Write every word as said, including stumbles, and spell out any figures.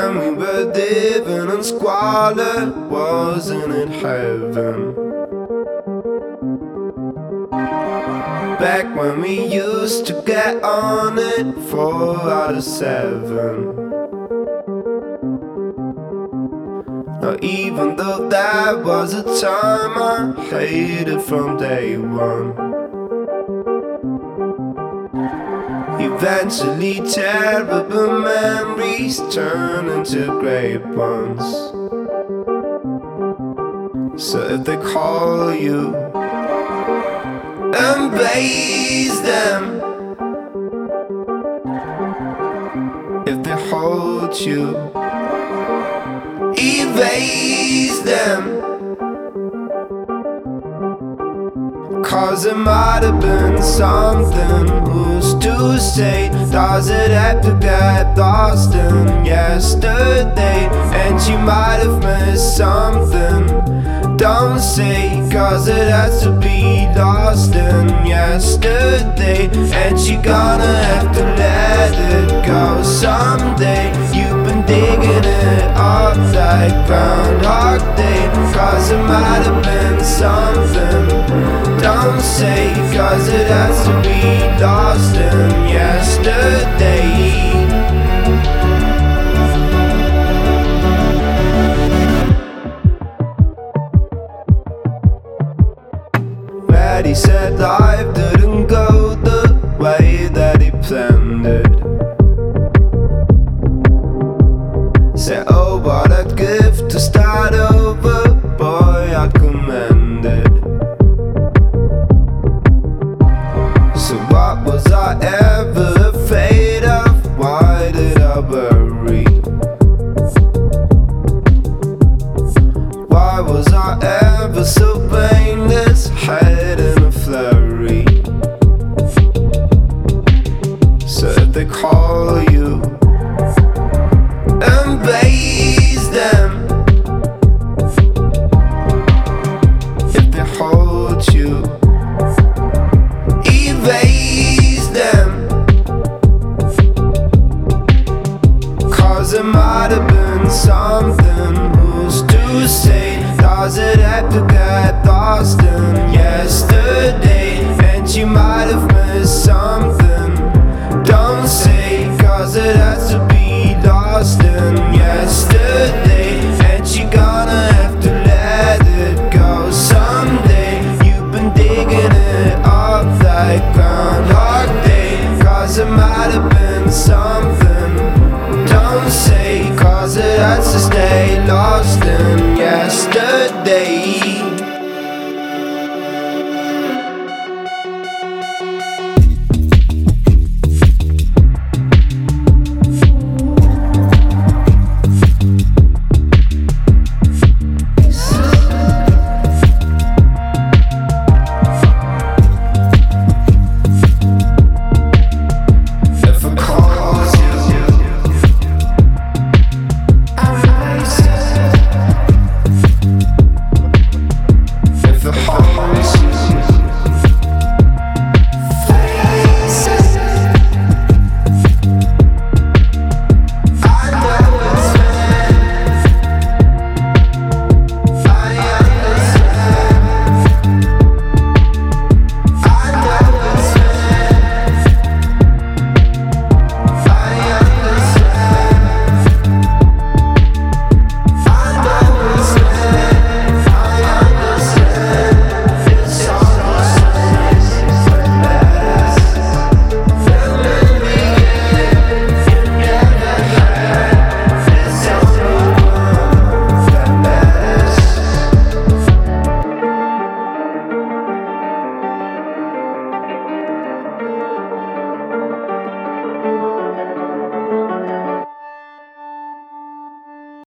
when we were living in squalor, wasn't it heaven? Back when we used to get on it, four out of seven. Now even though that was a time I hated from day one, eventually terrible memories turn into great ones. So if they call you, embrace them. If they hold you, erase them. Cause it might have been something, who's to say? Does it have to get lost in yesterday? And you might have missed something, don't say, cause it has to be lost in yesterday. And you're gonna have to let it go someday. You've been digging it up like Groundhog Day. Cause it might have been something, don't say, cause it has to be lost in yesterday. He said life didn't go the way that he planned it. Said, oh, what a gift to start over, boy, I commend it. So what was I ever afraid of? Why did I worry? Why was I ever so brainless? Head in a flurry. So if they call you, embrace them. If they hold you,